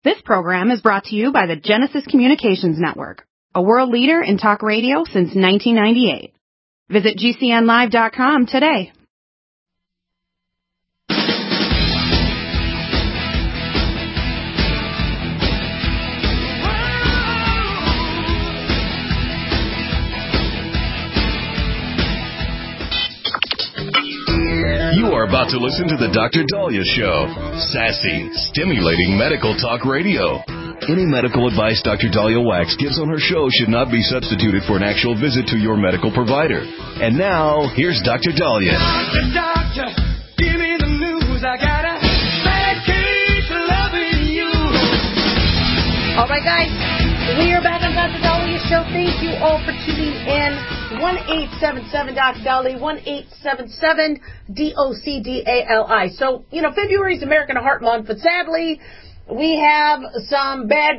This program is brought to you by the Genesis Communications Network, a world leader in talk radio since 1998. Visit GCNlive.com today. You are about to listen to The Dr. Daliah Show. Sassy, stimulating medical talk radio. Any medical advice Dr. Daliah Wax gives on her show should not be substituted for an actual visit to your medical provider. And now, here's Dr. Daliah. Doctor, give me the news. I got a bad case of loving you. All right, guys, we are back on Dr. Daliah Show. Thank you all for tuning in. 1-877-Dr. Dali, 1-877-DOCDALI. So, February is American Heart Month, but sadly, we have some bad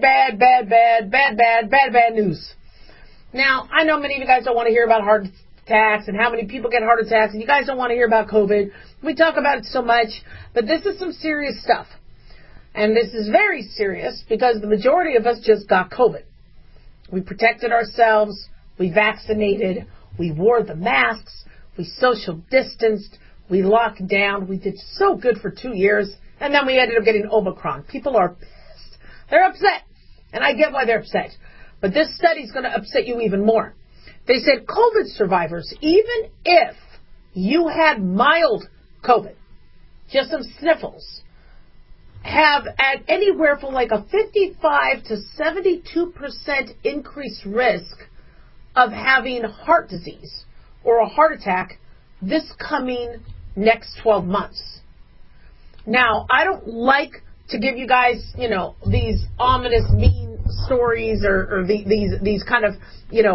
news. Now, I know many of you guys don't want to hear about heart attacks and how many people get heart attacks, and you guys don't want to hear about COVID. We talk about it so much, but this is some serious stuff. And this is very serious because the majority of us just got COVID. We protected ourselves. We vaccinated, we wore the masks, we social distanced, we locked down, we did so good for 2 years, and then we ended up getting Omicron. People are pissed. They're upset, and I get why they're upset. But this study is going to upset you even more. They said COVID survivors, even if you had mild COVID, just some sniffles, have at anywhere from like a 55 to 72% increased risk of having heart disease or a heart attack this coming next 12 months. Now, I don't like to give you guys, these ominous, mean stories or these kind of,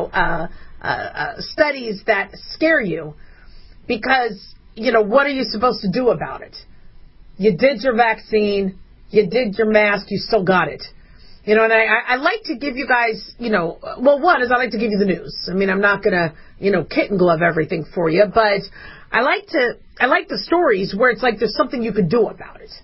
studies that scare you because, what are you supposed to do about it? You did your vaccine, you did your mask, you still got it. And I like to give you guys, one is I like to give you the news. I mean, I'm not going to, kitten glove everything for you, but I like the stories where it's like there's something you could do about it.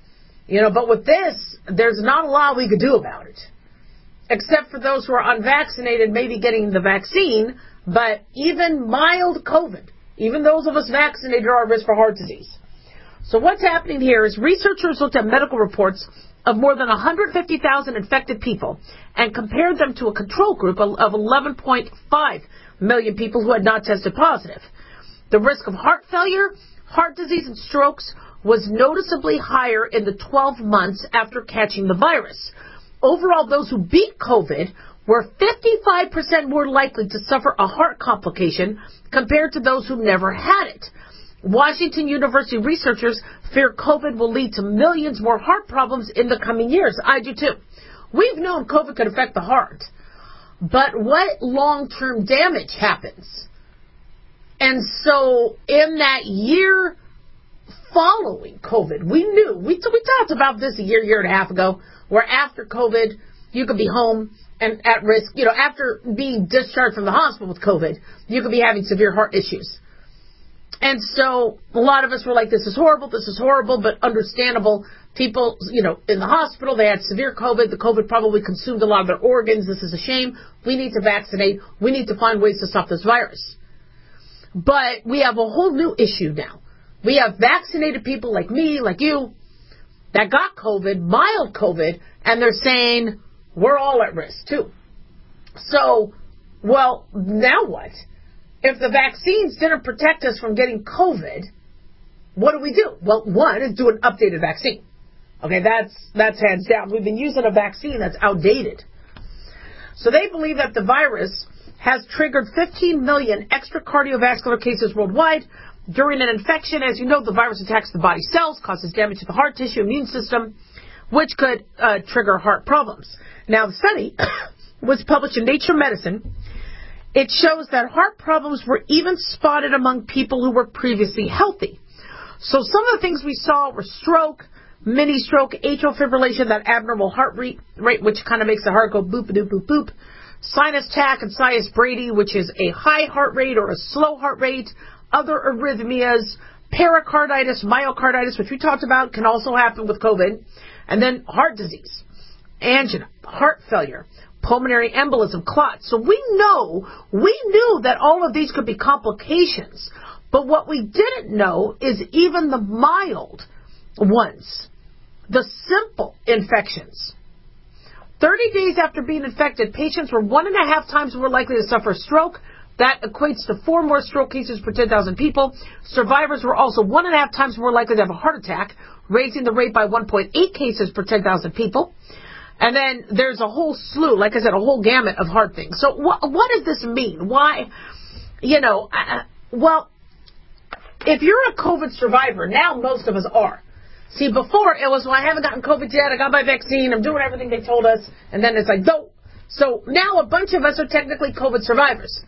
But with this, there's not a lot we could do about it. Except for those who are unvaccinated, maybe getting the vaccine, but even mild COVID, even those of us vaccinated are at risk for heart disease. So what's happening here is researchers looked at medical reports of more than 150,000 infected people and compared them to a control group of 11.5 million people who had not tested positive. The risk of heart failure, heart disease, and strokes was noticeably higher in the 12 months after catching the virus. Overall, those who beat COVID were 55% more likely to suffer a heart complication compared to those who never had it. Washington University researchers fear COVID will lead to millions more heart problems in the coming years. I do too. We've known COVID could affect the heart, but what long-term damage happens? And so in that year following COVID, we talked about this a year and a half ago, where after COVID, you could be home and at risk, after being discharged from the hospital with COVID, you could be having severe heart issues. And so a lot of us were like, this is horrible, but understandable. People, in the hospital, they had severe COVID. The COVID probably consumed a lot of their organs. This is a shame. We need to vaccinate. We need to find ways to stop this virus. But we have a whole new issue now. We have vaccinated people like me, like you, that got COVID, mild COVID, and they're saying we're all at risk too. So, well, now what? If the vaccines didn't protect us from getting COVID, what do we do? Well, one is do an updated vaccine. Okay, that's hands down. We've been using a vaccine that's outdated. So they believe that the virus has triggered 15 million extra cardiovascular cases worldwide. During an infection, as you know, the virus attacks the body cells, causes damage to the heart tissue, immune system, which could trigger heart problems. Now, the study was published in Nature Medicine. It shows that heart problems were even spotted among people who were previously healthy. So some of the things we saw were stroke, mini stroke, atrial fibrillation, that abnormal heart rate, which kind of makes the heart go boop-a-doop-boop-boop, sinus tach and sinus brady, which is a high heart rate or a slow heart rate, other arrhythmias, pericarditis, myocarditis, which we talked about, can also happen with COVID, and then heart disease. angina, heart failure, pulmonary embolism, clots. So we knew that all of these could be complications. But what we didn't know is even the mild ones, the simple infections. 30 days after being infected, patients were 1.5 times more likely to suffer a stroke. That equates to 4 more stroke cases per 10,000 people. Survivors were also 1.5 times more likely to have a heart attack, raising the rate by 1.8 cases per 10,000 people. And then there's a whole slew, like I said, a whole gamut of hard things. So what does this mean? Why, well, if you're a COVID survivor, now most of us are. See, before it was, well, I haven't gotten COVID yet, I got my vaccine, I'm doing everything they told us, and then it's like, no. So now a bunch of us are technically COVID survivors.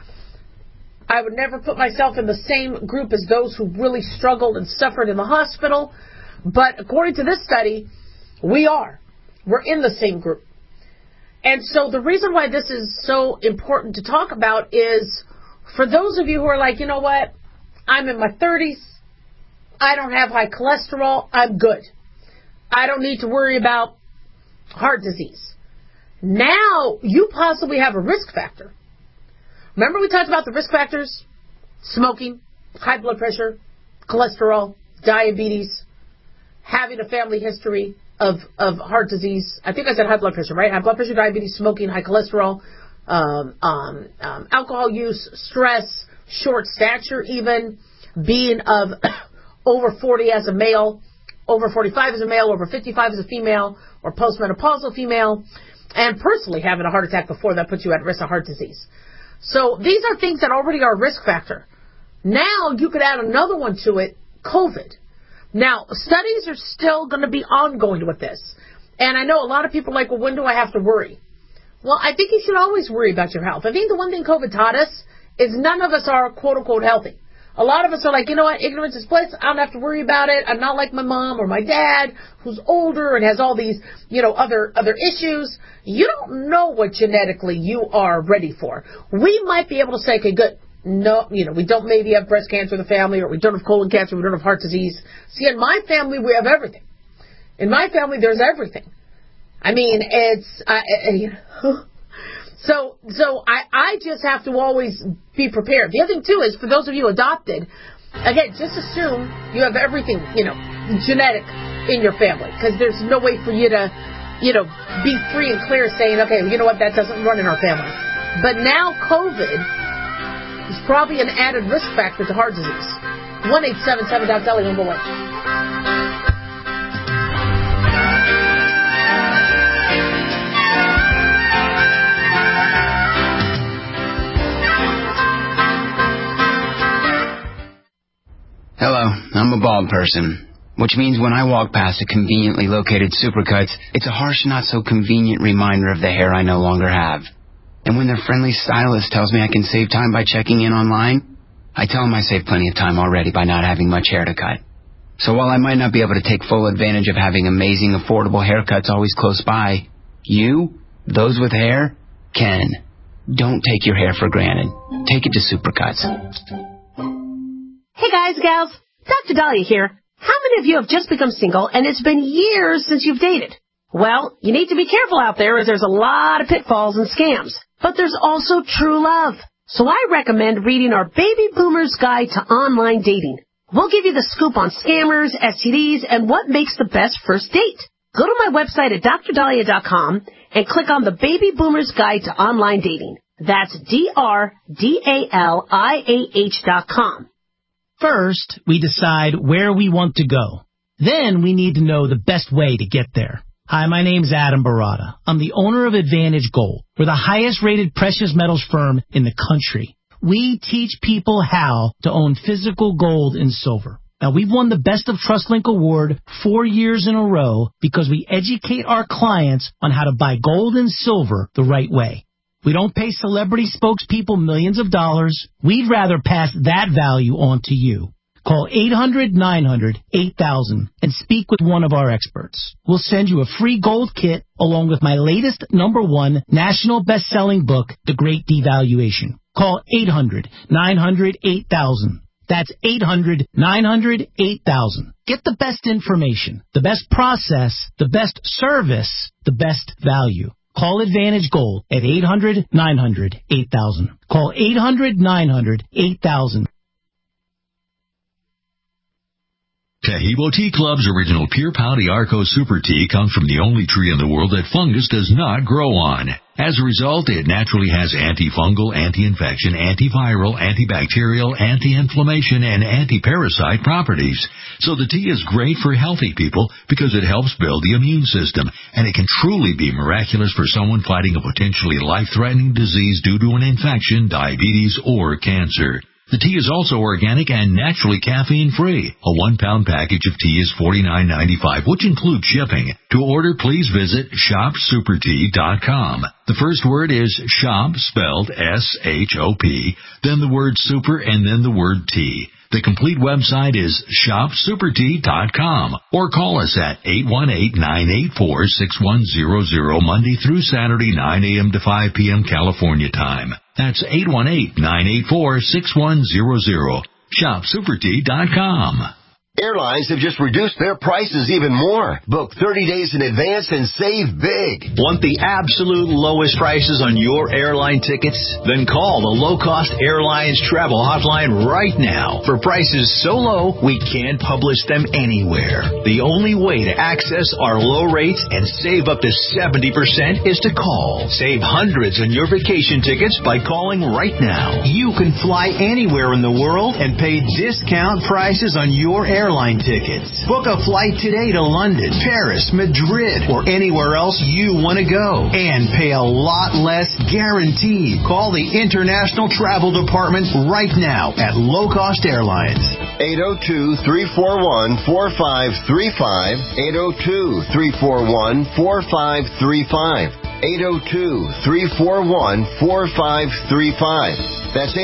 I would never put myself in the same group as those who really struggled and suffered in the hospital, but according to this study, we're in the same group. And so the reason why this is so important to talk about is for those of you who are like, you know what, I'm in my 30s, I don't have high cholesterol, I'm good. I don't need to worry about heart disease. Now you possibly have a risk factor. Remember we talked about the risk factors? Smoking, high blood pressure, cholesterol, diabetes, having a family history of heart disease. I think I said high blood pressure, right? High blood pressure, diabetes, smoking, high cholesterol, alcohol use, stress, short stature even, being of over 40 as a male, over 45 as a male, over 55 as a female, or postmenopausal female, and personally having a heart attack before that puts you at risk of heart disease. So these are things that already are a risk factor. Now you could add another one to it, COVID. Now, studies are still going to be ongoing with this. And I know a lot of people are like, well, when do I have to worry? Well, I think you should always worry about your health. I think the one thing COVID taught us is none of us are quote-unquote healthy. A lot of us are like, you know what, ignorance is bliss, I don't have to worry about it. I'm not like my mom or my dad who's older and has all these, other issues. You don't know what genetically you are ready for. We might be able to say, okay, good. No, we don't maybe have breast cancer in the family, or we don't have colon cancer, we don't have heart disease. See, in my family, we have everything. In my family, there's everything. I mean, So I just have to always be prepared. The other thing, too, is for those of you adopted, again, just assume you have everything, genetic in your family, because there's no way for you to, be free and clear saying, okay, you know what, that doesn't run in our family. But now COVID is probably an added risk factor to heart disease. 1-877-DOC-DELI, number 1. Hello, I'm a bald person, which means when I walk past a conveniently located Supercuts, it's a harsh, not-so-convenient reminder of the hair I no longer have. And when their friendly stylist tells me I can save time by checking in online, I tell them I save plenty of time already by not having much hair to cut. So while I might not be able to take full advantage of having amazing, affordable haircuts always close by, you, those with hair, can. Don't take your hair for granted. Take it to Supercuts. Hey guys, gals, Dr. Dahlia here. How many of you have just become single and it's been years since you've dated? Well, you need to be careful out there as there's a lot of pitfalls and scams. But there's also true love. So I recommend reading our Baby Boomer's Guide to Online Dating. We'll give you the scoop on scammers, STDs, and what makes the best first date. Go to my website at drdahlia.com and click on the Baby Boomer's Guide to Online Dating. That's DRDALIAH.com. First, we decide where we want to go. Then we need to know the best way to get there. Hi, my name's Adam Barada. I'm the owner of Advantage Gold. We're the highest-rated precious metals firm in the country. We teach people how to own physical gold and silver. Now, we've won the Best of TrustLink Award 4 years in a row because we educate our clients on how to buy gold and silver the right way. We don't pay celebrity spokespeople millions of dollars. We'd rather pass that value on to you. Call 800-900-8000 and speak with one of our experts. We'll send you a free gold kit along with my latest #1 national best-selling book, The Great Devaluation. Call 800-900-8000. That's 800-900-8000. Get the best information, the best process, the best service, the best value. Call Advantage Gold at 800-900-8000. Call 800-900-8000. Tahibo Tea Club's original Pure Pau d'Arco Super Tea comes from the only tree in the world that fungus does not grow on. As a result, it naturally has antifungal, anti-infection, antiviral, antibacterial, anti-inflammation, and anti-parasite properties. So the tea is great for healthy people because it helps build the immune system, and it can truly be miraculous for someone fighting a potentially life-threatening disease due to an infection, diabetes, or cancer. The tea is also organic and naturally caffeine-free. A 1-pound package of tea is $49.95, which includes shipping. To order, please visit shopsupertea.com. The first word is shop, spelled S-H-O-P, then the word super, and then the word tea. The complete website is shopsupertea.com, or call us at 818-984-6100 Monday through Saturday, 9 a.m. to 5 p.m. California time. That's 818-984-6100. shopsupertea.com. Airlines have just reduced their prices even more. Book 30 days in advance and save big. Want the absolute lowest prices on your airline tickets? Then call the Low Cost Airlines Travel Hotline right now. For prices so low, we can't publish them anywhere. The only way to access our low rates and save up to 70% is to call. Save hundreds on your vacation tickets by calling right now. You can fly anywhere in the world and pay discount prices on your airline tickets. Book a flight today to London, Paris, Madrid, or anywhere else you want to go. And pay a lot less guaranteed. Call the International Travel Department right now at Low Cost Airlines. 802-341-4535. 802-341-4535. 802-341-4535. That's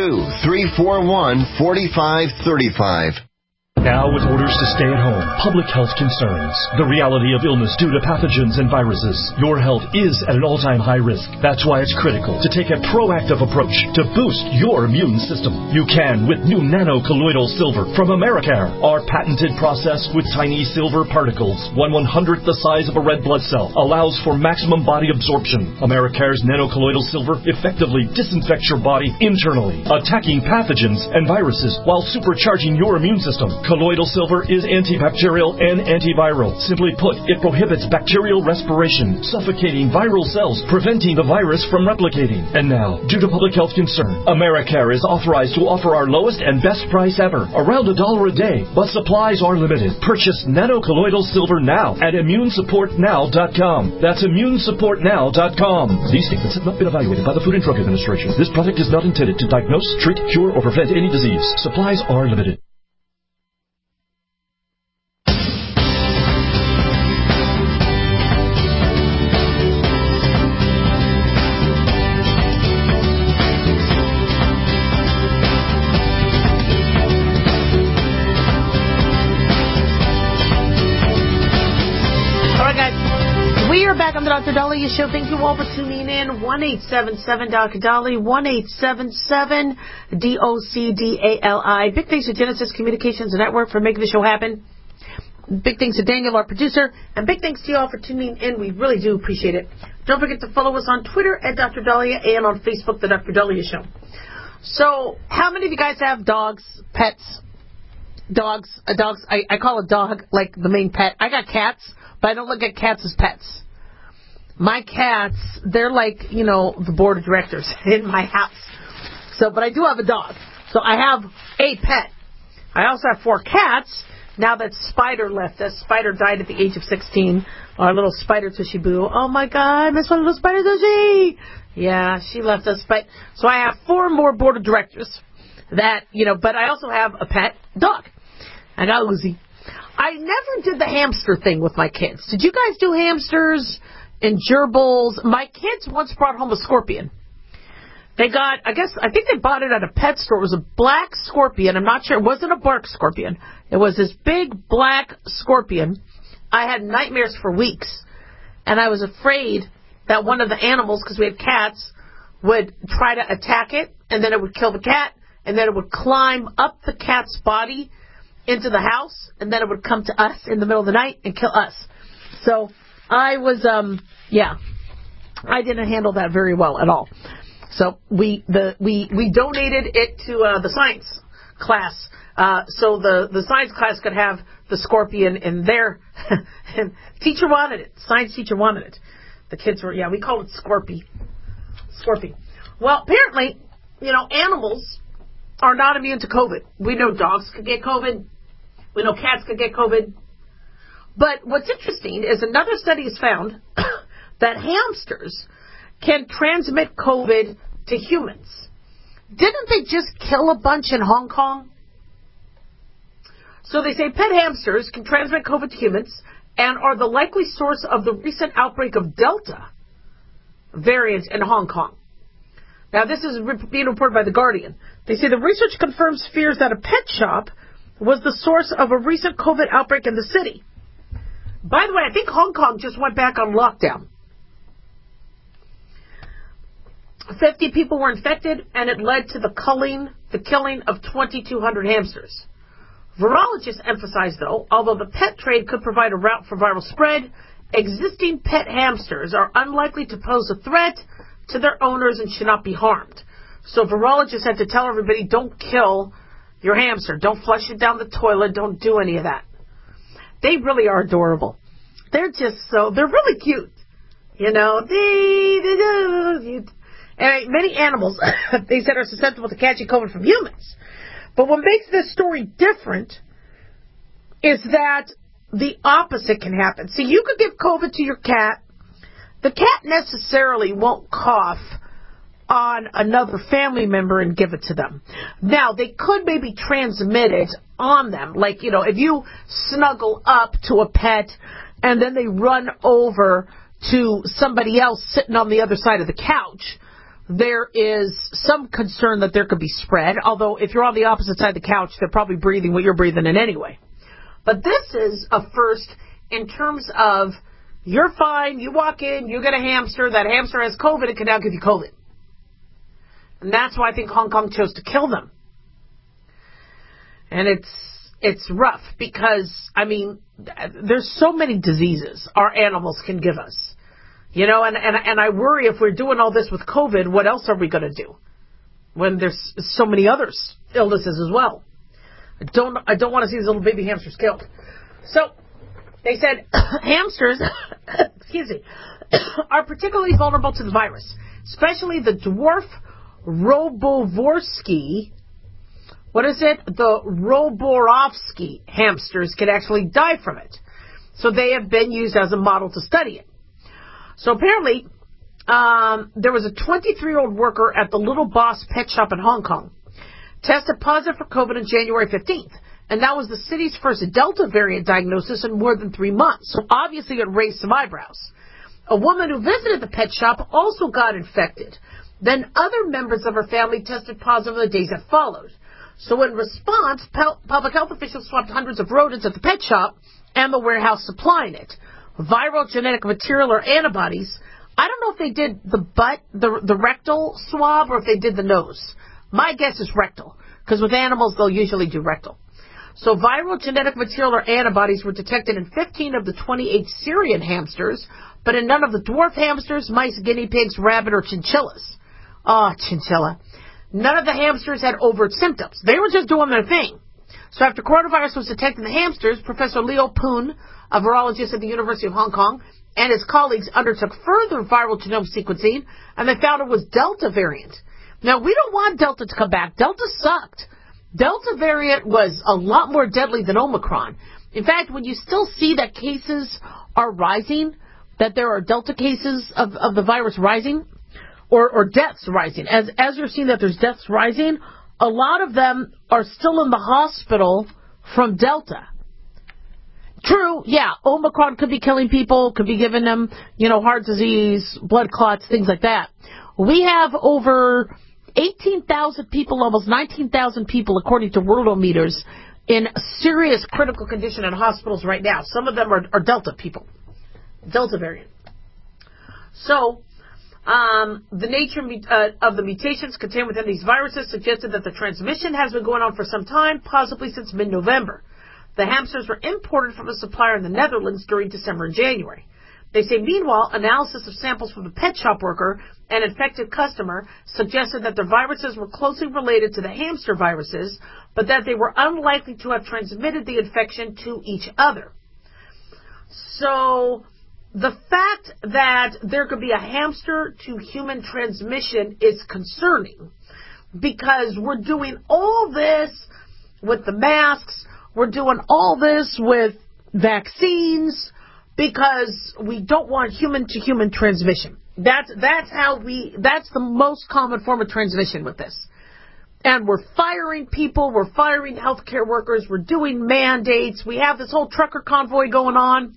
802-341-4535. Now, with orders to stay at home, public health concerns, the reality of illness due to pathogens and viruses, your health is at an all-time high risk. That's why it's critical to take a proactive approach to boost your immune system. You can with new nano-colloidal silver from Americare. Our patented process with tiny silver particles, 1/100th the size of a red blood cell, allows for maximum body absorption. Americare's nano-colloidal silver effectively disinfects your body internally, attacking pathogens and viruses while supercharging your immune system. Colloidal silver is antibacterial and antiviral. Simply put, it prohibits bacterial respiration, suffocating viral cells, preventing the virus from replicating. And now, due to public health concern, Americare is authorized to offer our lowest and best price ever, around $1 a day, but supplies are limited. Purchase nano-colloidal silver now at immunesupportnow.com. That's immunesupportnow.com. These statements have not been evaluated by the Food and Drug Administration. This product is not intended to diagnose, treat, cure, or prevent any disease. Supplies are limited. On the Dr. Dahlia Show. Thank you all for tuning in. 1-877-Dr. Dahlia, 1-877-DOCDALI. Big thanks to Genesis Communications Network for making the show happen. Big thanks to Daniel, our producer. And big thanks to you all for tuning in. We really do appreciate it. Don't forget to follow us on Twitter at Dr. Dahlia and on Facebook, The Dr. Dahlia Show. So, how many of you guys have dogs, pets? Dogs. I call a dog like the main pet. I got cats, but I don't look at cats as pets. My cats, they're like, the board of directors in my house. So, but I do have a dog. So I have a pet. I also have 4 cats. Now that Spider left us. Spider died at the age of 16. Our little Spider Tushy Boo. Oh my God, I miss my little Spider Tushy. Yeah, she left us. But so I have 4 more board of directors that, but I also have a pet dog. I got Lucy. I never did the hamster thing with my kids. Did you guys do hamsters and gerbils? My kids once brought home a scorpion. They got, I think they bought it at a pet store. It was a black scorpion. I'm not sure. It wasn't a bark scorpion. It was this big black scorpion. I had nightmares for weeks. And I was afraid that one of the animals, because we had cats, would try to attack it, and then it would kill the cat, and then it would climb up the cat's body into the house, and then it would come to us in the middle of the night and kill us. So I was, I didn't handle that very well at all. So we donated it to the science class, so the science class could have the scorpion in there. And teacher wanted it. Science teacher wanted it. The kids were, we call it Scorpy. Well, apparently, animals are not immune to COVID. We know dogs could get COVID. We know cats could get COVID. But what's interesting is another study has found that hamsters can transmit COVID to humans. Didn't they just kill a bunch in Hong Kong? So they say pet hamsters can transmit COVID to humans and are the likely source of the recent outbreak of Delta variant in Hong Kong. Now, this is being reported by The Guardian. They say the research confirms fears that a pet shop was the source of a recent COVID outbreak in the city. By the way, I think Hong Kong just went back on lockdown. 50 people were infected, and it led to the killing of 2,200 hamsters. Virologists emphasize, though, although the pet trade could provide a route for viral spread, existing pet hamsters are unlikely to pose a threat to their owners and should not be harmed. So virologists had to tell everybody, don't kill your hamster. Don't flush it down the toilet. Don't do any of that. They really are adorable. They're really cute. And many animals, they said, are susceptible to catching COVID from humans. But what makes this story different is that the opposite can happen. See, you could give COVID to your cat. The cat necessarily won't cough on another family member and give it to them. Now, they could maybe transmit it on them. Like, if you snuggle up to a pet and then they run over to somebody else sitting on the other side of the couch, there is some concern that there could be spread. Although, if you're on the opposite side of the couch, they're probably breathing what you're breathing in anyway. But this is a first in terms of you're fine, you walk in, you get a hamster, that hamster has COVID, it can now give you COVID. And that's why I think Hong Kong chose to kill them. And it's rough because, there's so many diseases our animals can give us. And I worry if we're doing all this with COVID, what else are we going to do when there's so many other illnesses as well? I don't want to see these little baby hamsters killed. So they said hamsters, are particularly vulnerable to the virus, especially the dwarf Robovorsky. The Roborovsky hamsters can actually die from it. So they have been used as a model to study it. So apparently, there was a 23-year-old worker at the Little Boss pet shop in Hong Kong, tested positive for COVID on January 15th. And that was the city's first Delta variant diagnosis in more than 3 months. So obviously it raised some eyebrows. A woman who visited the pet shop also got infected. Then other members of her family tested positive in the days that followed. So in response, public health officials swabbed hundreds of rodents at the pet shop and the warehouse supplying it. Viral genetic material or antibodies. I don't know if they did the butt, the rectal swab, or if they did the nose. My guess is rectal, because with animals they'll usually do rectal. So viral genetic material or antibodies were detected in 15 of the 28 Syrian hamsters, but in none of the dwarf hamsters, mice, guinea pigs, rabbit, or chinchillas. Oh, chinchilla. None of the hamsters had overt symptoms. They were just doing their thing. So after coronavirus was detected in the hamsters, Professor Leo Poon, a virologist at the University of Hong Kong, and his colleagues undertook further viral genome sequencing, and they found it was Delta variant. Now, we don't want Delta to come back. Delta sucked. Delta variant was a lot more deadly than Omicron. In fact, when you still see that cases are rising, that there are Delta cases of the virus rising, or deaths rising, as you're seeing that there's deaths rising, a lot of them are still in the hospital from Delta. True, yeah, Omicron could be killing people, could be giving them, heart disease, blood clots, things like that. We have over 18,000 people, almost 19,000 people, according to Worldometers, in serious critical condition in hospitals right now. Some of them are Delta people. Delta variant. So, The nature of the mutations contained within these viruses suggested that the transmission has been going on for some time, possibly since mid-November. The hamsters were imported from a supplier in the Netherlands during December and January. They say, meanwhile, analysis of samples from the pet shop worker and infected customer suggested that the viruses were closely related to the hamster viruses, but that they were unlikely to have transmitted the infection to each other. So the fact that there could be a hamster to human transmission is concerning, because we're doing all this with the masks, we're doing all this with vaccines, because we don't want human to human transmission. That's the most common form of transmission with this. And we're firing people, we're firing healthcare workers, we're doing mandates, we have this whole trucker convoy going on.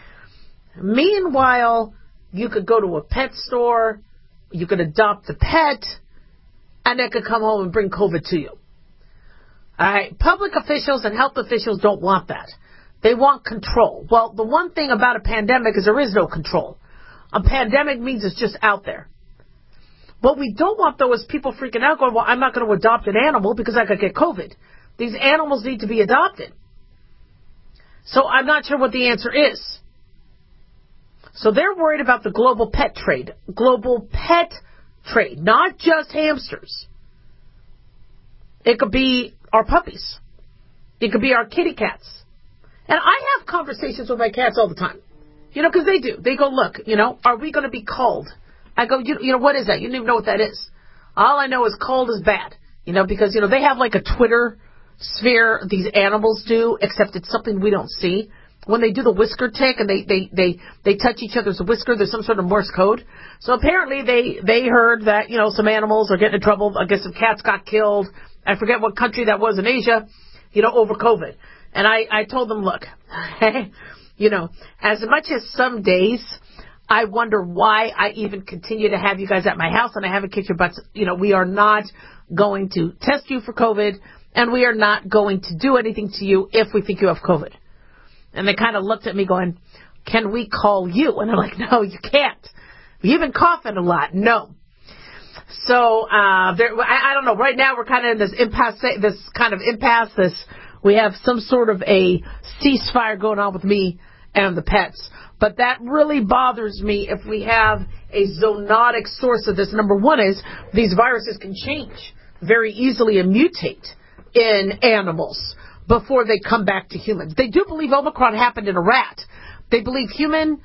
Meanwhile, you could go to a pet store, you could adopt a pet, and it could come home and bring COVID to you. Alright, public officials and health officials don't want that. They want control. Well, the one thing about a pandemic is there is no control. A pandemic means it's just out there. What we don't want, though, is people freaking out going, well, I'm not going to adopt an animal because I could get COVID. These animals need to be adopted. So I'm not sure what the answer is. So they're worried about the global pet trade. Global pet trade, not just hamsters. It could be our puppies. It could be our kitty cats. And I have conversations with my cats all the time. You know, because they do. They go, look, you know, are we going to be culled? I go, you know, what is that? You don't even know what that is. All I know is culled is bad. You know, because, you know, they have like a Twitter sphere, these animals do, except it's something we don't see. When they do the whisker tick and they touch each other's whisker, there's some sort of Morse code. So apparently they heard that, you know, some animals are getting in trouble. I guess some cats got killed. I forget what country that was in Asia, you know, over COVID. And I told them, look, you know, as much as some days I wonder why I even continue to have you guys at my house and I haven't kicked your butts, you know, we are not going to test you for COVID and we are not going to do anything to you if we think you have COVID. And they kind of looked at me going, can we call you? And I'm like, no, you can't. You've been coughing a lot. No. So, I don't know. Right now we're kind of in this impasse, we have some sort of a ceasefire going on with me and the pets. But that really bothers me if we have a zoonotic source of this. Number one is these viruses can change very easily and mutate in animals before they come back to humans. They do believe Omicron happened in a rat. They believe a human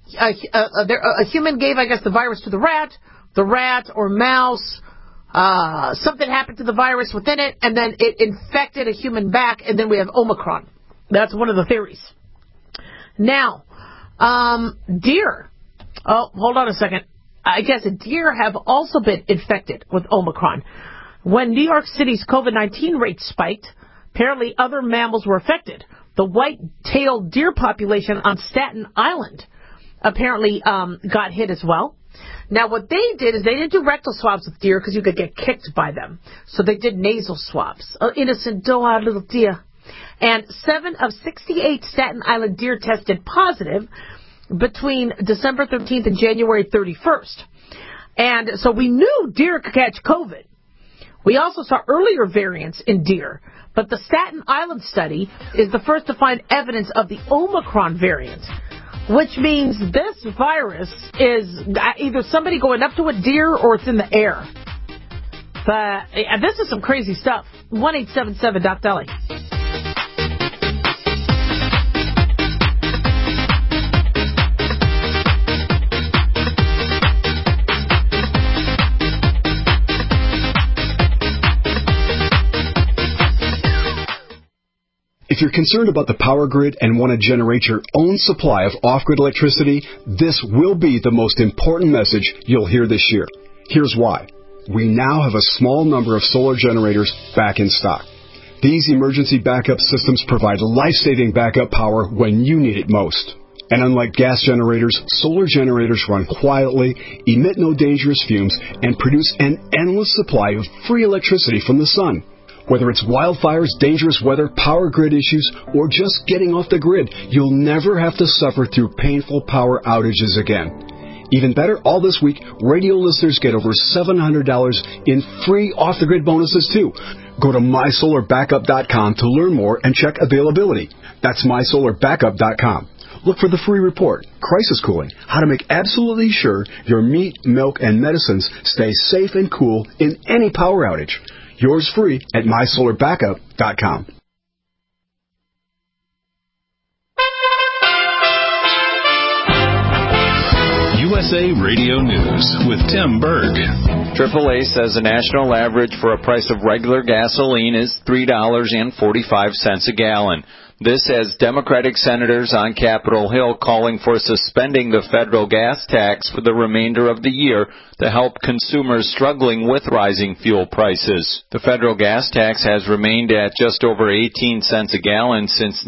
gave, I guess, the virus to the rat or mouse. Something happened to the virus within it, and then it infected a human back, and then we have Omicron. That's one of the theories. Now, deer. Oh, hold on a second. I guess deer have also been infected with Omicron. When New York City's COVID-19 rate spiked, apparently other mammals were affected. The white-tailed deer population on Staten Island apparently got hit as well. Now, what they did is they didn't do rectal swabs with deer because you could get kicked by them. So they did nasal swabs. Innocent, doe-eyed little deer. And 7 of 68 Staten Island deer tested positive between December 13th and January 31st. And so we knew deer could catch COVID. We also saw earlier variants in deer. But the Staten Island study is the first to find evidence of the Omicron variant, which means this virus is either somebody going up to a deer or it's in the air. But this is some crazy stuff. 1-877-DOC-DELI. If you're concerned about the power grid and want to generate your own supply of off-grid electricity, this will be the most important message you'll hear this year. Here's why. We now have a small number of solar generators back in stock. These emergency backup systems provide life-saving backup power when you need it most. And unlike gas generators, solar generators run quietly, emit no dangerous fumes, and produce an endless supply of free electricity from the sun. Whether it's wildfires, dangerous weather, power grid issues, or just getting off the grid, you'll never have to suffer through painful power outages again. Even better, all this week, radio listeners get over $700 in free off-the-grid bonuses, too. Go to MySolarBackup.com to learn more and check availability. That's MySolarBackup.com. Look for the free report, Crisis Cooling, how to make absolutely sure your meat, milk, and medicines stay safe and cool in any power outage. Yours free at MySolarBackup.com. USA Radio News with Tim Berg. AAA says the national average for a price of regular gasoline is $3.45 a gallon. This has Democratic senators on Capitol Hill calling for suspending the federal gas tax for the remainder of the year to help consumers struggling with rising fuel prices. The federal gas tax has remained at just over 18 cents a gallon since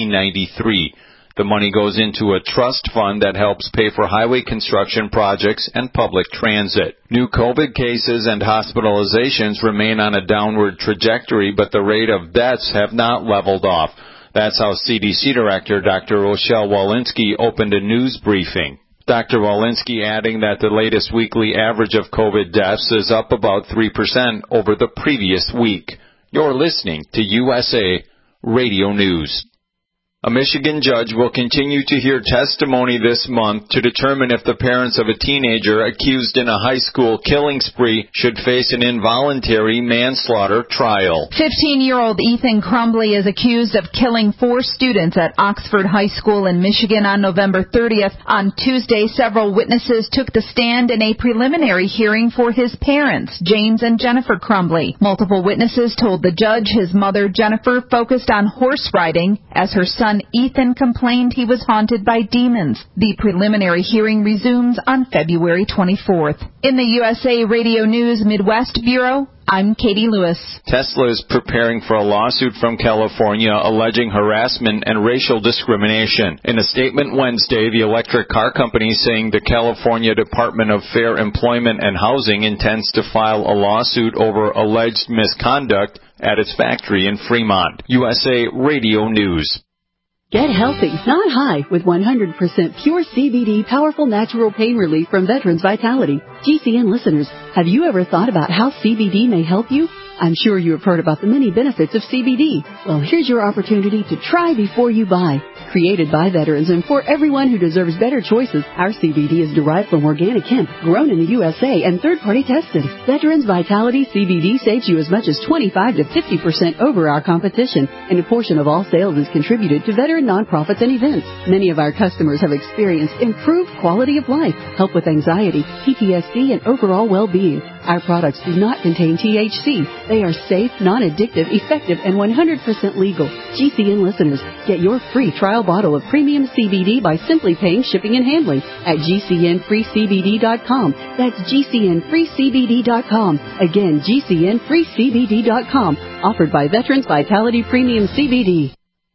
1993. The money goes into a trust fund that helps pay for highway construction projects and public transit. New COVID cases and hospitalizations remain on a downward trajectory, but the rate of deaths have not leveled off. That's how CDC Director Dr. Rochelle Walensky opened a news briefing. Dr. Walensky adding that the latest weekly average of COVID deaths is up about 3% over the previous week. You're listening to USA Radio News. A Michigan judge will continue to hear testimony this month to determine if the parents of a teenager accused in a high school killing spree should face an involuntary manslaughter trial. 15-year-old Ethan Crumbley is accused of killing 4 students at Oxford High School in Michigan on November 30th. On Tuesday, several witnesses took the stand in a preliminary hearing for his parents, James and Jennifer Crumbley. Multiple witnesses told the judge his mother, Jennifer, focused on horse riding as her son Ethan complained he was haunted by demons. The preliminary hearing resumes on February 24th. In the USA Radio News Midwest Bureau, I'm Katie Lewis. Tesla is preparing for a lawsuit from California alleging harassment and racial discrimination. In a statement Wednesday, the electric car company saying the California Department of Fair Employment and Housing intends to file a lawsuit over alleged misconduct at its factory in Fremont. USA Radio News. Get healthy, not high, with 100% pure CBD powerful natural pain relief from Veterans Vitality. GCN listeners, have you ever thought about how CBD may help you? I'm sure you have heard about the many benefits of CBD. Well, here's your opportunity to try before you buy. Created by veterans and for everyone who deserves better choices, our CBD is derived from organic hemp, grown in the USA and third-party tested. Veterans Vitality CBD saves you as much as 25 to 50% over our competition, and a portion of all sales is contributed to veteran nonprofits and events. Many of our customers have experienced improved quality of life, help with anxiety, PTSD, and overall well-being. Our products do not contain THC. They are safe, non-addictive, effective, and 100% legal. GCN listeners, get your free trial bottle of premium CBD by simply paying shipping and handling at GCNFreeCBD.com. That's GCNFreeCBD.com. Again, GCNFreeCBD.com. Offered by Veterans Vitality Premium CBD.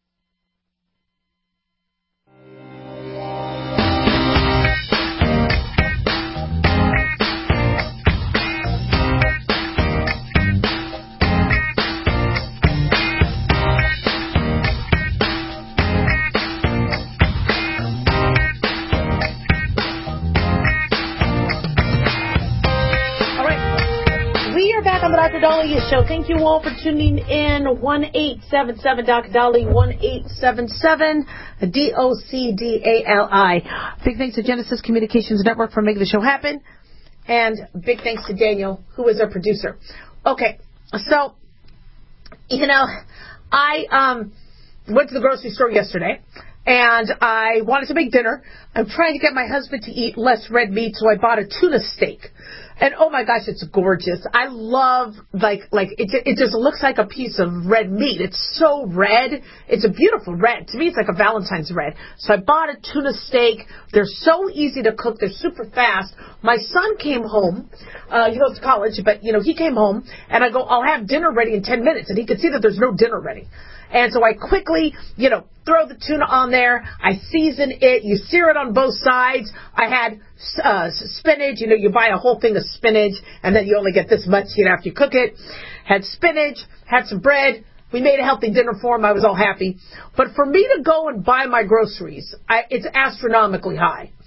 Dr. Dahlia Show. Thank you all for tuning in. 1-877 Dr. Dahlia, 1-877 DOCDALI. Big thanks to Genesis Communications Network for making the show happen, and big thanks to Daniel, who is our producer. Okay, so I went to the grocery store yesterday, and I wanted to make dinner. I'm trying to get my husband to eat less red meat, so I bought a tuna steak. And oh my gosh, it's gorgeous. I love, it just looks like a piece of red meat. It's so red. It's a beautiful red. To me, it's like a Valentine's red. So I bought a tuna steak. They're so easy to cook. They're super fast. My son came home. He goes to college, but, he came home. And I go, I'll have dinner ready in 10 minutes. And he could see that there's no dinner ready. And so I quickly, throw the tuna on there. I season it. You sear it on both sides. I had spinach. You buy a whole thing of spinach, and then you only get this much, after you cook it. Had spinach, had some bread. We made a healthy dinner for him. I was all happy. But for me to go and buy my groceries, it's astronomically high.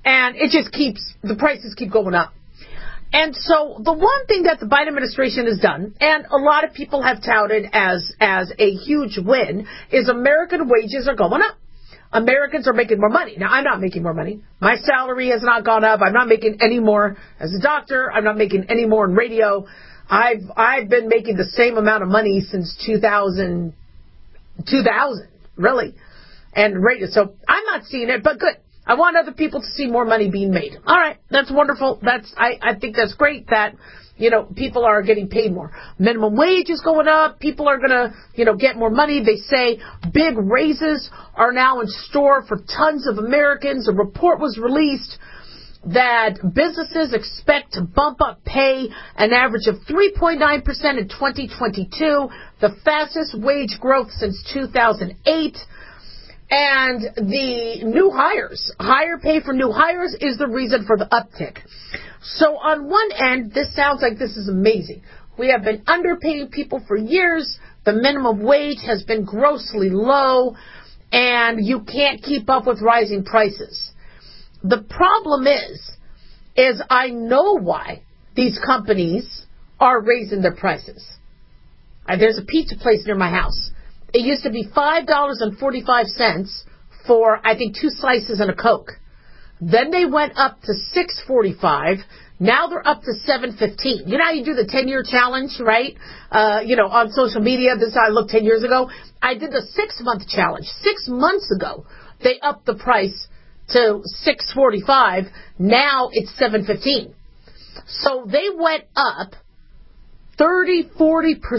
And it just the prices keep going up. And so the one thing that the Biden administration has done, and a lot of people have touted as a huge win, is American wages are going up. Americans are making more money. Now, I'm not making more money. My salary has not gone up. I'm not making any more as a doctor. I'm not making any more in radio. I've been making the same amount of money since 2000, really, and radio. So I'm not seeing it, but good. I want other people to see more money being made. All right, that's wonderful. I think that's great that, people are getting paid more. Minimum wage is going up. People are going to, get more money. They say big raises are now in store for tons of Americans. A report was released that businesses expect to bump up pay an average of 3.9% in 2022, the fastest wage growth since 2008. And the new hires, higher pay for new hires is the reason for the uptick. So on one end, this sounds like this is amazing. We have been underpaying people for years. The minimum wage has been grossly low, and you can't keep up with rising prices. The problem is I know why these companies are raising their prices. There's a pizza place near my house. It used to be $5.45 for, I think, 2 slices and a Coke. Then they went up to $6.45. Now they're up to $7.15. You know how you do the 10-year challenge, right? On social media. This is how I looked 10 years ago. I did the 6-month challenge. 6 months ago, they upped the price to $6.45. Now it's $7.15. So they went up 30-40%.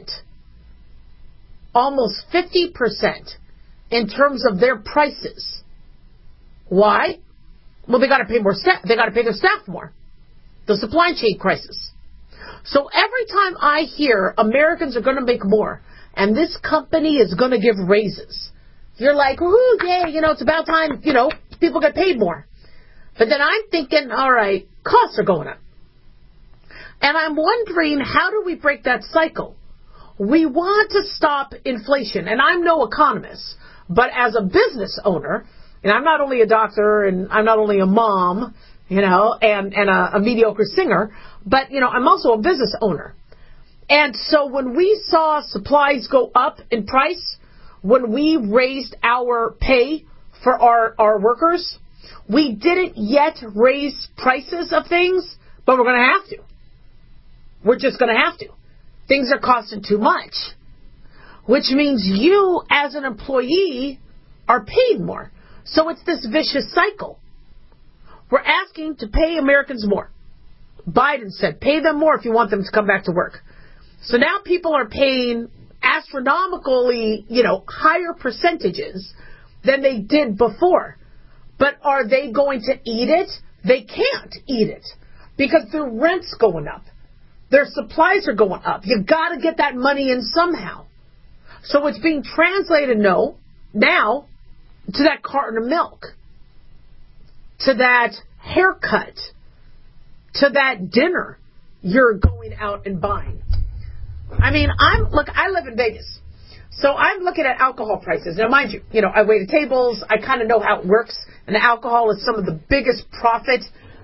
Almost 50% in terms of their prices. Why? Well, they got to pay more staff. They got to pay their staff more. The supply chain crisis. So every time I hear Americans are going to make more, and this company is going to give raises, you're like, ooh, yay, it's about time, people get paid more. But then I'm thinking, all right, costs are going up. And I'm wondering, how do we break that cycle? We want to stop inflation, and I'm no economist, but as a business owner, and I'm not only a doctor, and I'm not only a mom, and a mediocre singer, but, I'm also a business owner. And so when we saw supplies go up in price, when we raised our pay for our workers, we didn't yet raise prices of things, but we're going to have to. We're just going to have to. Things are costing too much, which means you, as an employee, are paid more. So it's this vicious cycle. We're asking to pay Americans more. Biden said, pay them more if you want them to come back to work. So now people are paying astronomically, higher percentages than they did before. But are they going to eat it? They can't eat it because their rent's going up. Their supplies are going up. You got to get that money in somehow. So it's being translated now to that carton of milk, to that haircut, to that dinner you're going out and buying. I mean, I live in Vegas, so I'm looking at alcohol prices. Now, mind you, I wait at tables. I kind of know how it works, and alcohol is some of the biggest profit.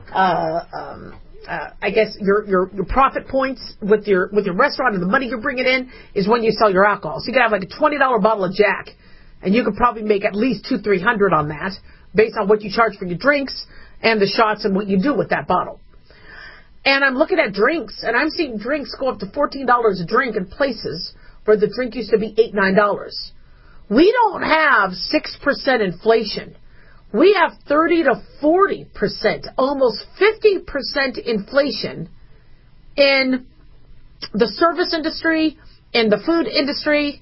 I guess your profit points with your restaurant and the money you're bringing in is when you sell your alcohol. So you can have like a $20 bottle of Jack, and you could probably make at least $200-300 on that, based on what you charge for your drinks and the shots and what you do with that bottle. And I'm looking at drinks, and I'm seeing drinks go up to $14 a drink in places where the drink used to be $8-9. We don't have 6% inflation. We have 30-40%, almost 50% inflation in the service industry, in the food industry.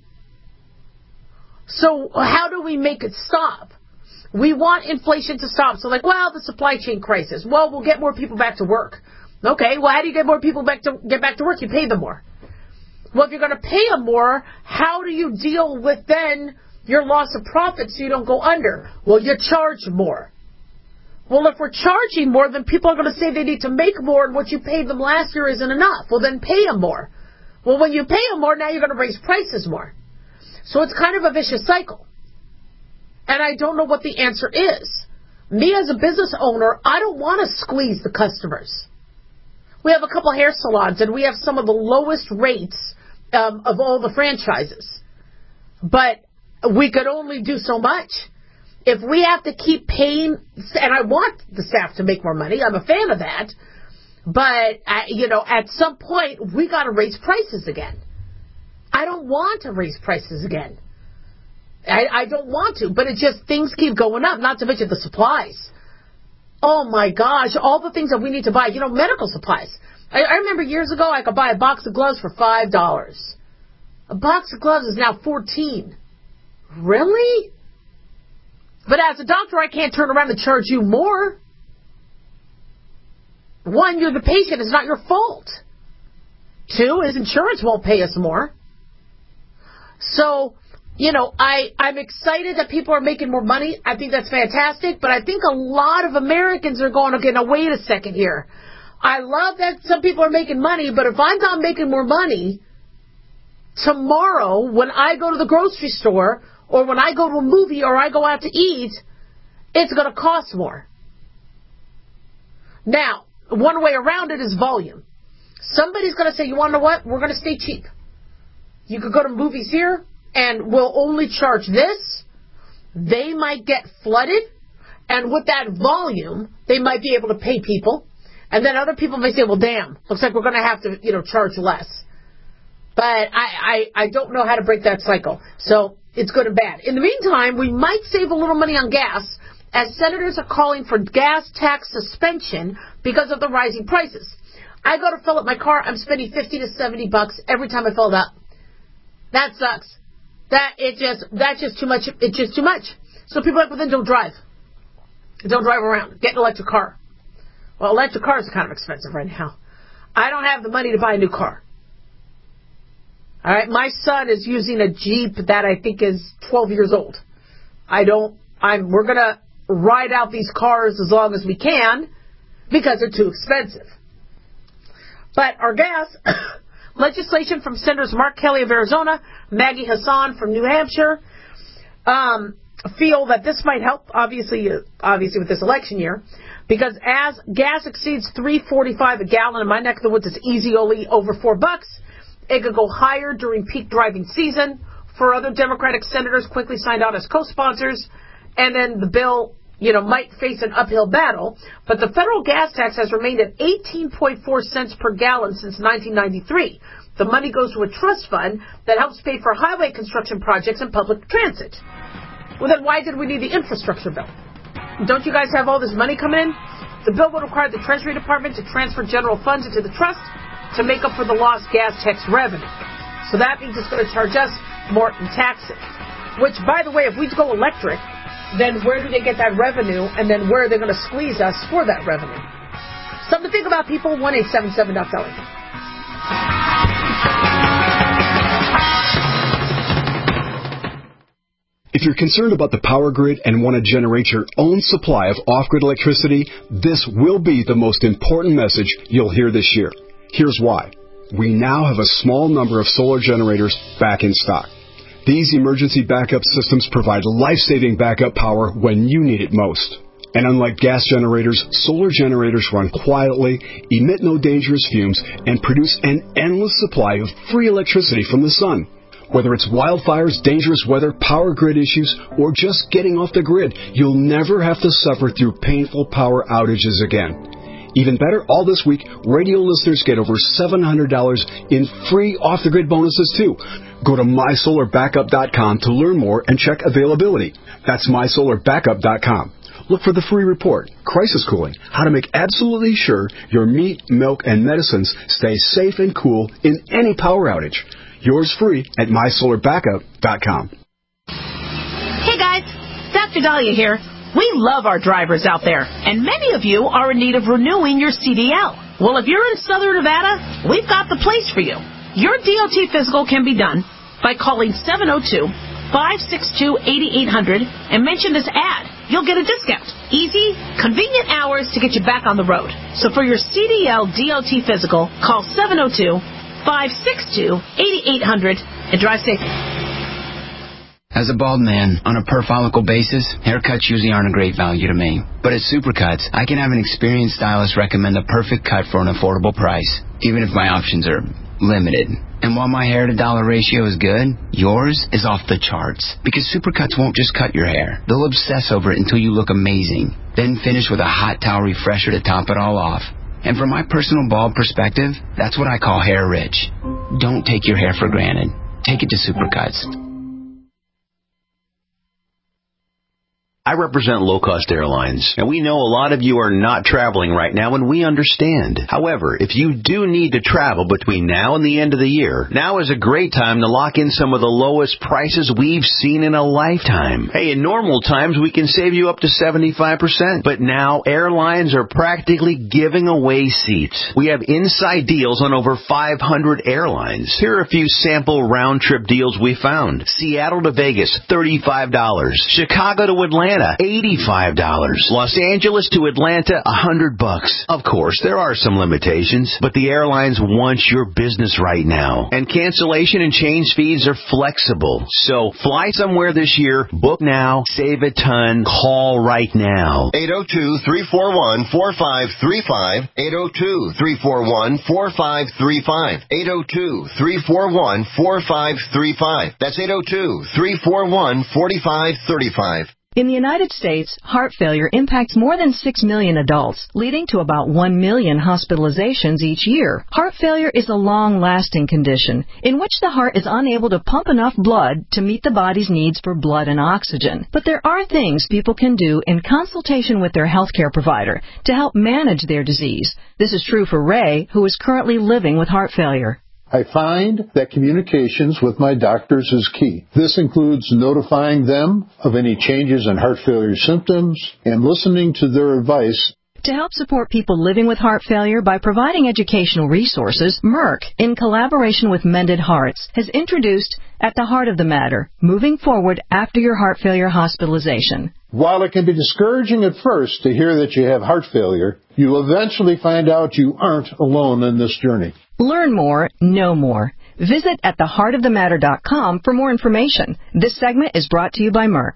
So how do we make it stop? We want inflation to stop. So the supply chain crisis. Well, we'll get more people back to work. Okay, well, how do you get more people get back to work? You pay them more. Well, if you're going to pay them more, how do you deal with then your loss of profit so you don't go under? Well, you charge more. Well, if we're charging more, then people are going to say they need to make more, and what you paid them last year isn't enough. Well, then pay them more. Well, when you pay them more, now you're going to raise prices more. So it's kind of a vicious cycle. And I don't know what the answer is. me as a business owner, I don't want to squeeze the customers. We have a couple hair salons, and we have some of the lowest rates of all the franchises. But we could only do so much. If we have to keep paying, and I want the staff to make more money, I'm a fan of that, but, at some point, we got to raise prices again. I don't want to raise prices again. I don't want to, but it just, things keep going up, not to mention the supplies. Oh my gosh, all the things that we need to buy, medical supplies. I remember years ago I could buy a box of gloves for $5. A box of gloves is now $14. Really? But as a doctor, I can't turn around and charge you more. One, you're the patient, it's not your fault. Two, his insurance won't pay us more. So, I'm excited that people are making more money. I think that's fantastic, but I think a lot of Americans are going, okay, now wait a second here. I love that some people are making money, but if I'm not making more money, tomorrow when I go to the grocery store or when I go to a movie or I go out to eat, it's going to cost more. Now, one way around it is volume. Somebody's going to say, you want to know what? We're going to stay cheap. You could go to movies here, and we'll only charge this. They might get flooded, and with that volume, they might be able to pay people. And then other people may say, well, damn, looks like we're going to have to, charge less. But I don't know how to break that cycle. So it's good and bad. In the meantime, we might save a little money on gas, as senators are calling for gas tax suspension because of the rising prices. I go to fill up my car, I'm spending $50 to $70 every time I fill it up. That sucks. That's just too much. It's just too much. So people are like, well, then don't drive. Don't drive around. Get an electric car. Well, electric cars are kind of expensive right now. I don't have the money to buy a new car. All right, my son is using a Jeep that I think is 12 years old. We're going to ride out these cars as long as we can because they're too expensive. But our gas legislation from Senators Mark Kelly of Arizona, Maggie Hassan from New Hampshire, feel that this might help, obviously with this election year, because as gas exceeds $3.45 a gallon in my neck of the woods, it's easy only over $4. It could go higher during peak driving season. For other Democratic senators quickly signed on as co-sponsors, and then the bill, might face an uphill battle. But the federal gas tax has remained at 18.4 cents per gallon since 1993. The money goes to a trust fund that helps pay for highway construction projects and public transit. Well, then why did we need the infrastructure bill? Don't you guys have all this money coming in? The bill would require the Treasury Department to transfer general funds into the trust to make up for the lost gas tax revenue. So that means it's going to charge us more in taxes. Which, by the way, if we go electric, then where do they get that revenue? And then where are they going to squeeze us for that revenue? Something to think about, people. 1-877-DOC-BELLY. If you're concerned about the power grid and want to generate your own supply of off-grid electricity, this will be the most important message you'll hear this year. Here's why. We now have a small number of solar generators back in stock. These emergency backup systems provide life-saving backup power when you need it most. And unlike gas generators, solar generators run quietly, emit no dangerous fumes, and produce an endless supply of free electricity from the sun. Whether it's wildfires, dangerous weather, power grid issues, or just getting off the grid, you'll never have to suffer through painful power outages again. Even better, all this week, radio listeners get over $700 in free off-the-grid bonuses, too. Go to MySolarBackup.com to learn more and check availability. That's MySolarBackup.com. Look for the free report, Crisis Cooling, how to make absolutely sure your meat, milk, and medicines stay safe and cool in any power outage. Yours free at MySolarBackup.com. Hey guys, Dr. Dahlia here. We love our drivers out there, and many of you are in need of renewing your CDL. Well, if you're in Southern Nevada, we've got the place for you. Your DOT physical can be done by calling 702-562-8800 and mention this ad. You'll get a discount. Easy, convenient hours to get you back on the road. So for your CDL DOT physical, call 702-562-8800 and drive safe. As a bald man, on a per-follicle basis, haircuts usually aren't a great value to me. But at Supercuts, I can have an experienced stylist recommend the perfect cut for an affordable price, even if my options are limited. And while my hair-to-dollar ratio is good, yours is off the charts. Because Supercuts won't just cut your hair. They'll obsess over it until you look amazing. Then finish with a hot towel refresher to top it all off. And from my personal bald perspective, that's what I call hair rich. Don't take your hair for granted. Take it to Supercuts. I represent low-cost airlines, and we know a lot of you are not traveling right now, and we understand. However, if you do need to travel between now and the end of the year, now is a great time to lock in some of the lowest prices we've seen in a lifetime. Hey, in normal times, we can save you up to 75%, but now airlines are practically giving away seats. We have inside deals on over 500 airlines. Here are a few sample round-trip deals we found. Seattle to Vegas, $35. Chicago to Atlanta, $85. Los Angeles to Atlanta, $100. Of course, there are some limitations, but the airlines want your business right now. And cancellation and change fees are flexible. So fly somewhere this year, book now, save a ton, call right now. 802-341-4535. 802-341-4535. 802-341-4535. That's 802-341-4535. In the United States, heart failure impacts more than 6 million adults, leading to about 1 million hospitalizations each year. Heart failure is a long-lasting condition in which the heart is unable to pump enough blood to meet the body's needs for blood and oxygen. But there are things people can do in consultation with their healthcare provider to help manage their disease. This is true for Ray, who is currently living with heart failure. I find that communications with my doctors is key. This includes notifying them of any changes in heart failure symptoms and listening to their advice. To help support people living with heart failure by providing educational resources, Merck, in collaboration with Mended Hearts, has introduced At the Heart of the Matter, moving forward after your heart failure hospitalization. While it can be discouraging at first to hear that you have heart failure, you eventually find out you aren't alone in this journey. Learn more, know more. Visit attheheartofthematter.com for more information. This segment is brought to you by Merck.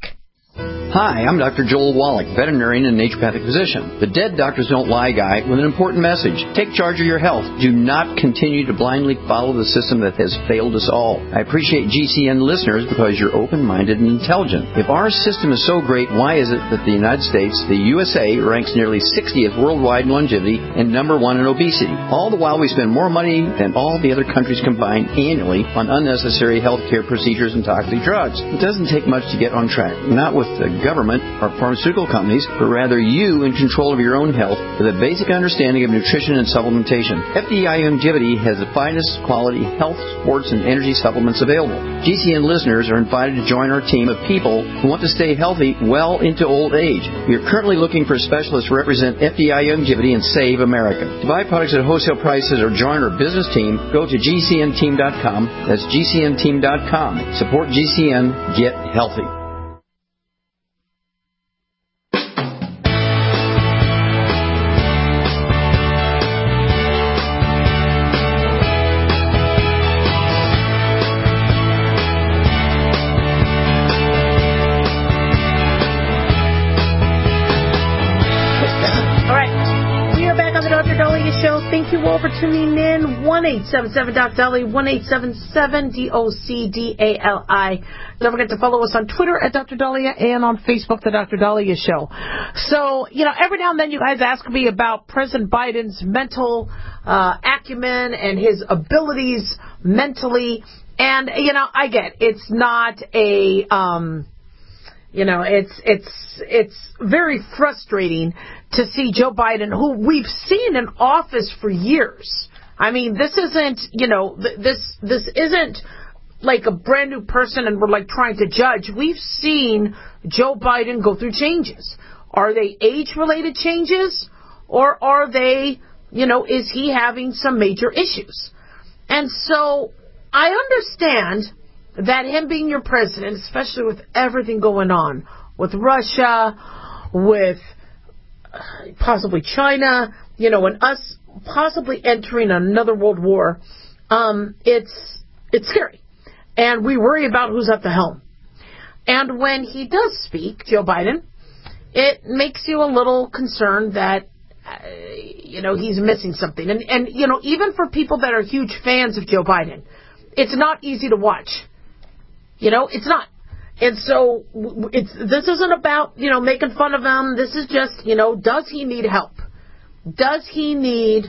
Hi, I'm Dr. Joel Wallach, veterinarian and naturopathic physician. The Dead Doctors Don't Lie guy with an important message. Take charge of your health. Do not continue to blindly follow the system that has failed us all. I appreciate GCN listeners because you're open-minded and intelligent. If our system is so great, why is it that the United States, the USA, ranks nearly 60th worldwide in longevity and number 1 in obesity? All the while we spend more money than all the other countries combined annually on unnecessary healthcare procedures and toxic drugs. It doesn't take much to get on track. Not with the government or pharmaceutical companies, but rather you in control of your own health with a basic understanding of nutrition and supplementation. FDI Longevity has the finest quality health, sports, and energy supplements available. GCN listeners are invited to join our team of people who want to stay healthy well into old age. We are currently looking for specialists to represent FDI Longevity and Save America. To buy products at wholesale prices or join our business team, go to GCNteam.com. That's GCNteam.com. Support GCN. Get healthy. Thank you all for tuning in. 1-877-DOC-DOLLY, 1-877-DOC-DALI. Don't forget to follow us on Twitter at Dr. Dahlia and on Facebook, The Dr. Dahlia Show. So, every now and then you guys ask me about President Biden's mental acumen and his abilities mentally. And, I get it's not a... it's very frustrating to see Joe Biden, who we've seen in office for years. I mean, this isn't, this isn't like a brand new person and we're like trying to judge. We've seen Joe Biden go through changes. Are they age-related changes, or are they, is he having some major issues? And so I understand that him being your president, especially with everything going on with Russia, with possibly China, and us possibly entering another world war, it's scary. And we worry about who's at the helm. And when he does speak, Joe Biden, it makes you a little concerned that, he's missing something. And, even for people that are huge fans of Joe Biden, it's not easy to watch. It's not. And so this isn't about, making fun of him. This is just, does he need help? Does he need,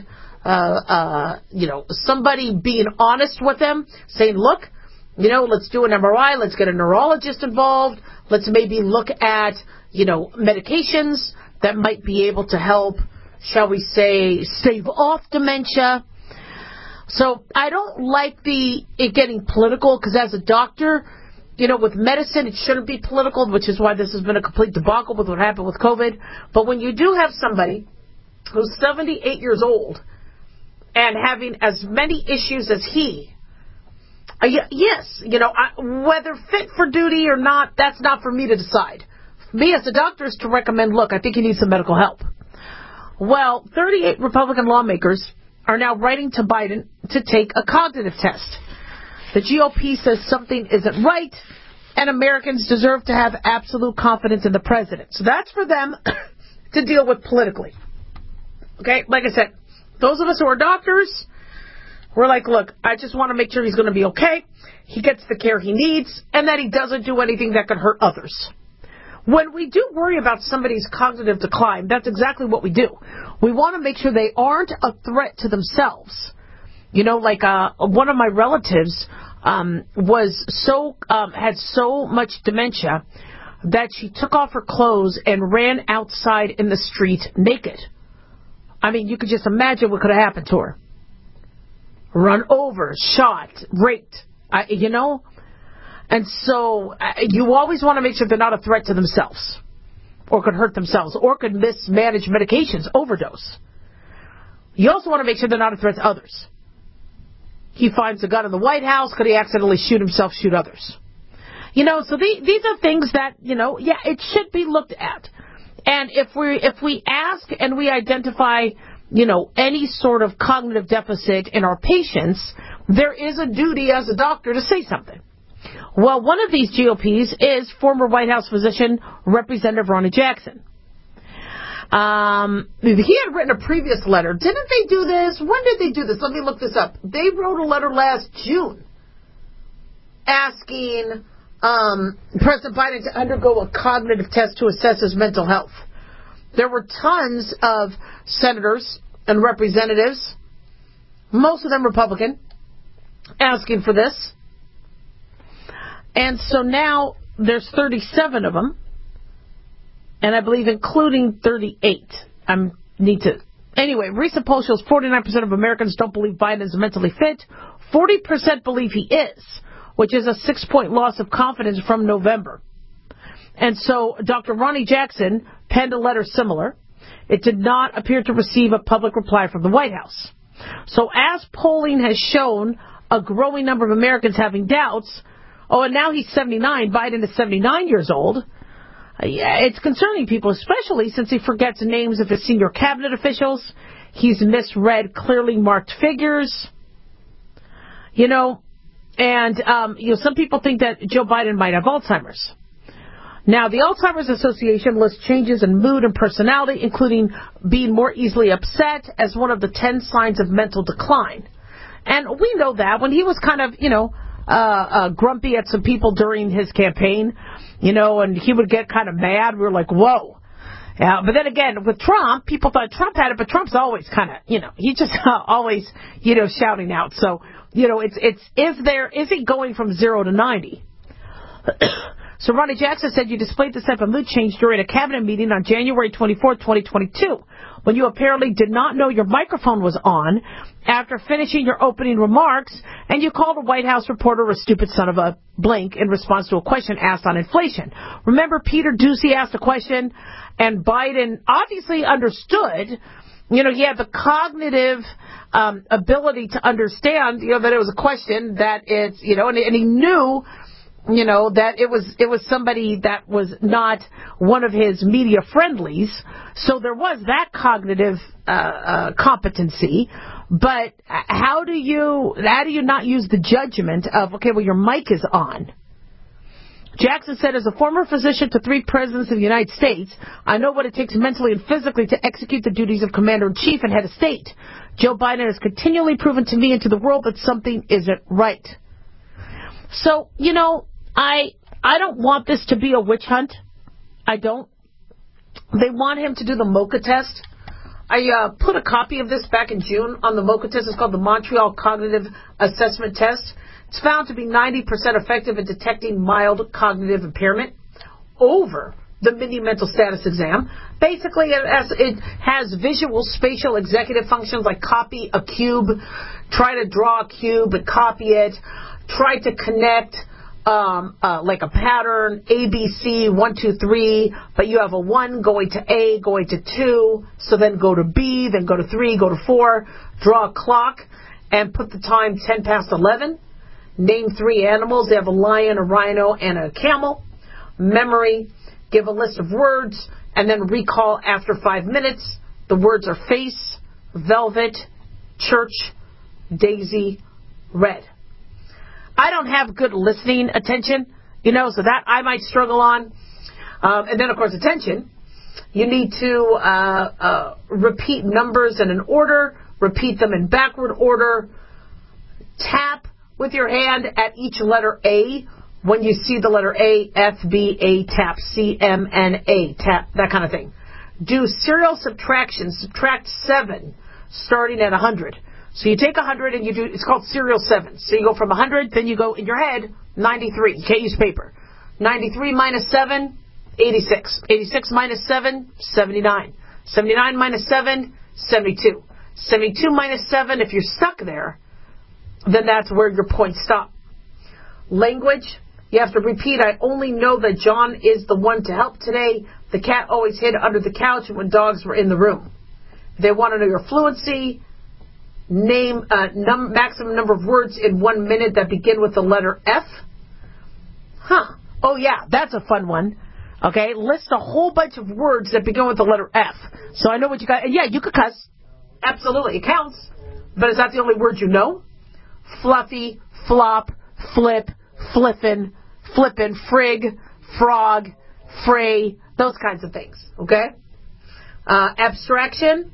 somebody being honest with him, saying, look, let's do an MRI, let's get a neurologist involved, let's maybe look at, medications that might be able to help, shall we say, stave off dementia. So I don't like it getting political, because as a doctor, with medicine, it shouldn't be political, which is why this has been a complete debacle with what happened with COVID. But when you do have somebody who's 78 years old and having as many issues as he, yes, whether fit for duty or not, that's not for me to decide. Me as a doctor is to recommend, look, I think he needs some medical help. Well, 38 Republican lawmakers are now writing to Biden to take a cognitive test. The GOP says something isn't right, and Americans deserve to have absolute confidence in the president. So that's for them to deal with politically. Okay, like I said, those of us who are doctors, we're like, look, I just want to make sure he's going to be okay, he gets the care he needs, and that he doesn't do anything that could hurt others. When we do worry about somebody's cognitive decline, that's exactly what we do. We want to make sure they aren't a threat to themselves. Like one of my relatives had so much dementia that she took off her clothes and ran outside in the street naked. I mean, you could just imagine what could have happened to her. Run over, shot, raped, And so you always want to make sure they're not a threat to themselves, or could hurt themselves, or could mismanage medications, overdose. You also want to make sure they're not a threat to others. He finds a gun in the White House, could he accidentally shoot himself, shoot others? So these are things that, it should be looked at. And if we ask and we identify, any sort of cognitive deficit in our patients, there is a duty as a doctor to say something. Well, one of these GOPs is former White House physician, Representative Ronny Jackson. He had written a previous letter. Didn't they do this? When did they do this? Let me look this up. They wrote a letter last June asking President Biden to undergo a cognitive test to assess his mental health. There were tons of senators and representatives, most of them Republican, asking for this. And so now there's 37 of them, and I believe including 38. Anyway, recent poll shows 49% of Americans don't believe Biden is mentally fit. 40% believe he is, which is a 6-point loss of confidence from November. And so Dr. Ronny Jackson penned a letter similar. It did not appear to receive a public reply from the White House. So as polling has shown a growing number of Americans having doubts, and now he's 79, Biden is 79 years old, it's concerning people, especially since he forgets the names of his senior cabinet officials. He's misread clearly marked figures. Some people think that Joe Biden might have Alzheimer's. Now, the Alzheimer's Association lists changes in mood and personality, including being more easily upset, as one of the 10 signs of mental decline. And we know that when he was kind of, grumpy at some people during his campaign, and he would get kind of mad. We were like, whoa. But then again, with Trump, people thought Trump had it, but Trump's always kind of, he's just always, shouting out. So, is he going from 0 to 90? So Ronny Jackson said you displayed this type of mood change during a cabinet meeting on January 24, 2022, when you apparently did not know your microphone was on after finishing your opening remarks, and you called a White House reporter a stupid son of a blank in response to a question asked on inflation. Remember, Peter Doocy asked a question, and Biden obviously understood. He had the cognitive ability to understand, that it was a question that it's, and he knew, that it was somebody that was not one of his media friendlies. So there was that cognitive competency. But how do you not use the judgment of, okay, well, your mic is on? Jackson said, as a former physician to 3 presidents of the United States, I know what it takes mentally and physically to execute the duties of commander-in-chief and head of state. Joe Biden has continually proven to me and to the world that something isn't right. So, you know, I don't want this to be a witch hunt. I don't. They want him to do the MOCA test. I put a copy of this back in June on the MOCA test. It's called the Montreal Cognitive Assessment Test. It's found to be 90% effective in detecting mild cognitive impairment over the mini mental status exam. Basically, it has visual, spatial, executive functions like copy a cube, try to draw a cube and copy it, try to connect like a pattern, A, B, C, 1, 2, 3, but you have a 1 going to A, going to 2, so then go to B, then go to 3, go to 4, draw a clock, and put the time 10 past 11. Name 3 animals. They have a lion, a rhino, and a camel. Memory. Give a list of words, and then recall after 5 minutes. The words are face, velvet, church, daisy, red. I don't have good listening attention, you know, so that I might struggle on. And then, of course, attention. You need to repeat numbers in an order, repeat them in backward order, tap with your hand at each letter A. When you see the letter A, F, B, A, tap, C, M, N, A, tap, that kind of thing. Do serial subtraction. Subtract 7, starting at 100. So you take 100 and you do, it's called serial 7. So you go from 100, then you go in your head, 93. You can't use paper. 93 minus 7, 86. 86 minus 7, 79. 79 minus 7, 72. 72 minus 7, if you're stuck there, then that's where your points stop. Language, you have to repeat, I only know that John is the one to help today. The cat always hid under the couch when dogs were in the room. They want to know your fluency. Name maximum number of words in 1 minute that begin with the letter F. Oh, yeah, that's a fun one. Okay, list a whole bunch of words that begin with the letter F. So I know what you got. And yeah, you could cuss. Absolutely, it counts. But is that the only word you know? Fluffy, flop, flip, flippin', frig, frog, fray, those kinds of things, okay? Abstraction.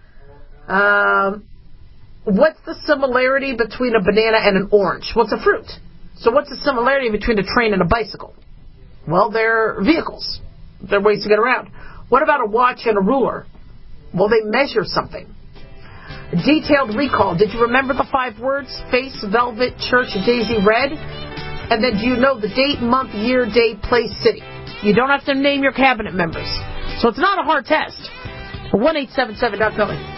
What's the similarity between a banana and an orange? What's a fruit? So what's the similarity between a train and a bicycle? Well, they're vehicles. They're ways to get around. What about a watch and a ruler? Well, they measure something. Detailed recall. Did you remember the 5 words? Face, velvet, church, daisy, red? And then do you know the date, month, year, day, place, city? You don't have to name your cabinet members. So it's not a hard test. 1-877-DOC-BELLY.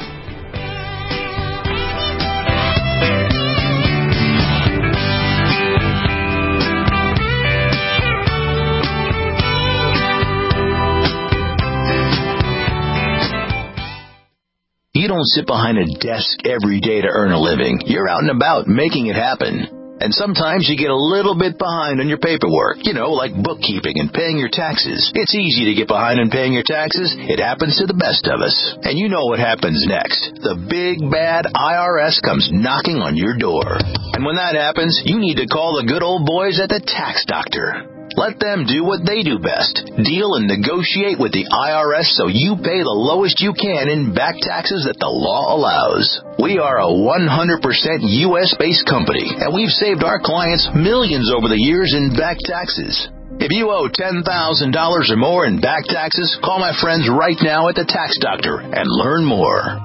You don't sit behind a desk every day to earn a living. You're out and about making it happen. And sometimes you get a little bit behind on your paperwork, you know, like bookkeeping and paying your taxes. It's easy to get behind on paying your taxes. It happens to the best of us. And you know what happens next. The big, bad IRS comes knocking on your door. And when that happens, you need to call the good old boys at the Tax Doctor. Let them do what they do best. Deal and negotiate with the IRS so you pay the lowest you can in back taxes that the law allows. We are a 100% U.S.-based company, and we've saved our clients millions over the years in back taxes. If you owe $10,000 or more in back taxes, call my friends right now at the Tax Doctor and learn more.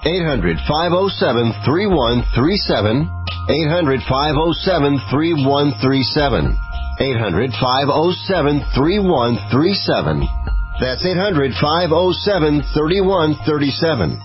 800-507-3137. 800-507-3137. 800-507-3137. That's 800-507-3137.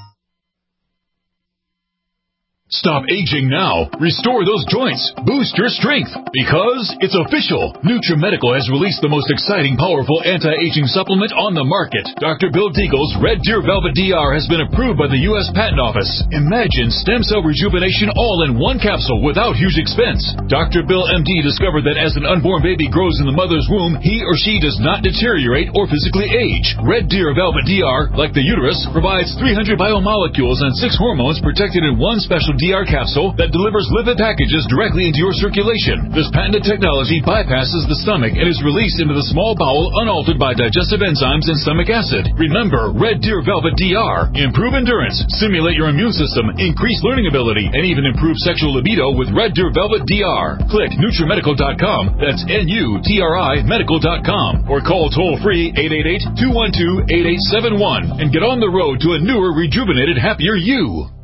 Stop aging now. Restore those joints. Boost your strength. Because it's official. NutriMedical has released the most exciting, powerful anti-aging supplement on the market. Dr. Bill Deagle's Red Deer Velvet DR has been approved by the U.S. Patent Office. Imagine stem cell rejuvenation all in one capsule without huge expense. Dr. Bill MD discovered that as an unborn baby grows in the mother's womb, he or she does not deteriorate or physically age. Red Deer Velvet DR, like the uterus, provides 300 biomolecules and 6 hormones protected in one special DR capsule that delivers lipid packages directly into your circulation. This patented technology bypasses the stomach and is released into the small bowel unaltered by digestive enzymes and stomach acid. Remember Red Deer Velvet DR. Improve endurance, stimulate your immune system, increase learning ability, and even improve sexual libido with Red Deer Velvet DR. Click NutriMedical.com. That's NUTRI Medical.com. Or call toll-free 888-212-8871 and get on the road to a newer, rejuvenated, happier you.